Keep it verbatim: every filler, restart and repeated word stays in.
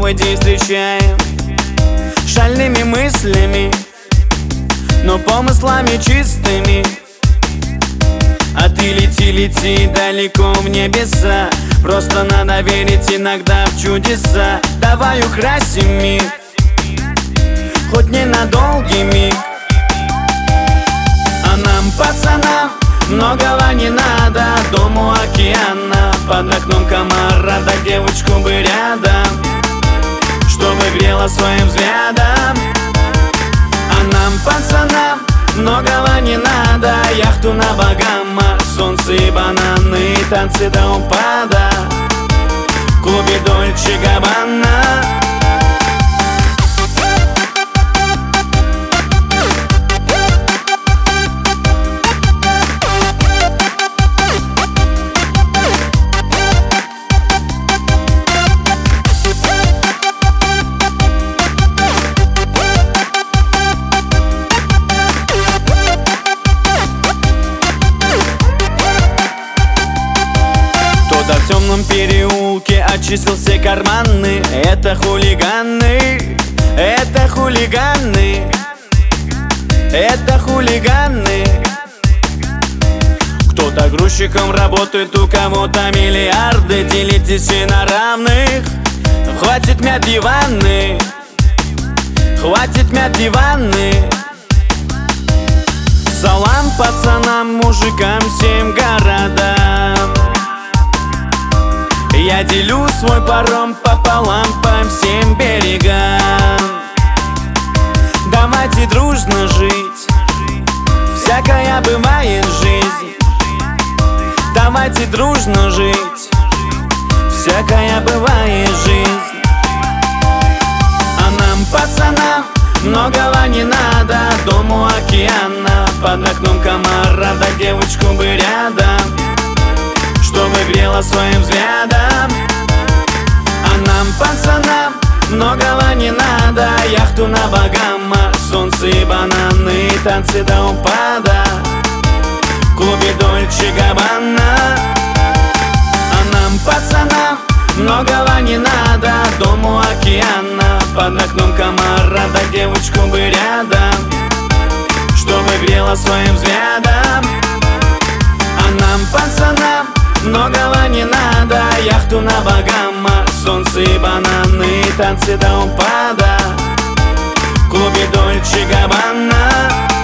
новый день встречаем шальными мыслями, но помыслами чистыми. А ты лети, лети далеко в небеса, просто надо верить иногда в чудеса. Давай украсим мир, хоть ненадолгий миг. А нам, пацанам, многого не надо. Дом у океана, под окном комара, да девочку бы рядом, чтобы грела своим взглядом. А нам, пацанам, многого не надо. Яхту на Багамах, солнце и бананы, танцы до упада в клубе Дольче Габбана. В темном переулке очистил все карманы. Это хулиганы, это хулиганы, это хулиганы. Кто-то грузчиком работает, у кого-то миллиарды. Делитесь и на равных. Хватит мять диваны, хватит мять диваны. Салам пацанам, мужикам, всем городам. Я делю свой паром пополам по всем берегам. Давайте дружно жить, всякая бывает жизнь. Давайте дружно жить, всякая бывает жизнь. А нам, пацанам, многого не надо. Дом у океана, под окном комара, да девочку бы рядом, чтобы грела своим взглядом. А нам, пацанам, многого не надо. Яхту на Багамах, солнце и бананы, танцы до упада в клубе Дольче Габбана. А нам, пацанам, многого не надо. Дом у океана, под окном комара, да девочку бы рядом, чтобы грела своим взглядом. А нам, пацанам, многого не надо. Яхту на Багамах, солнце и бананы, танцы до упада в клубе Дольче Габбана.